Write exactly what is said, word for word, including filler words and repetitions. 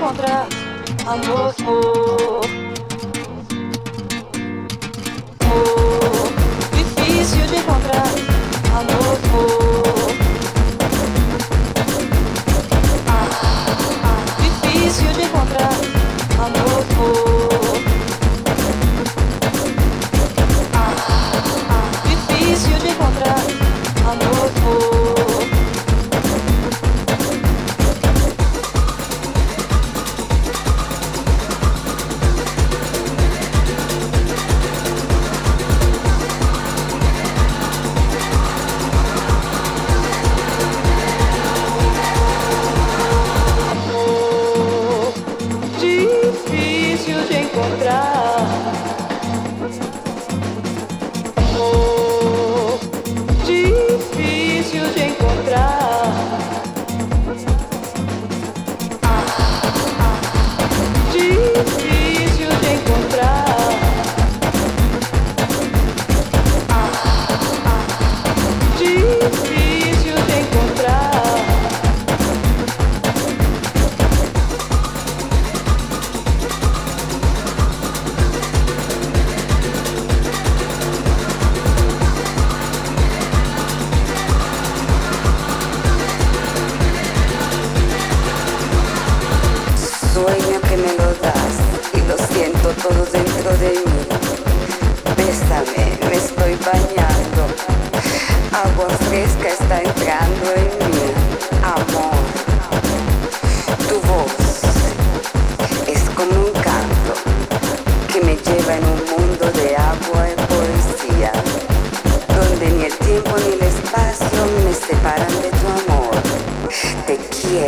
encontrar amor, amor, amor. Difícil de encontrar amor, amor. Ah, ah, difícil de encontrar amor, amor. Ah, ah, difícil de encontrar amor, amor. Difícil de encontrar amor, difícil de encontrar. Ah, ah, difícil de encontrar. Ah, ah, difícil de encontrar. Sueño que me lo das y lo siento todo dentro de mí. Bésame, me estoy bañando. Agua fresca está entrando en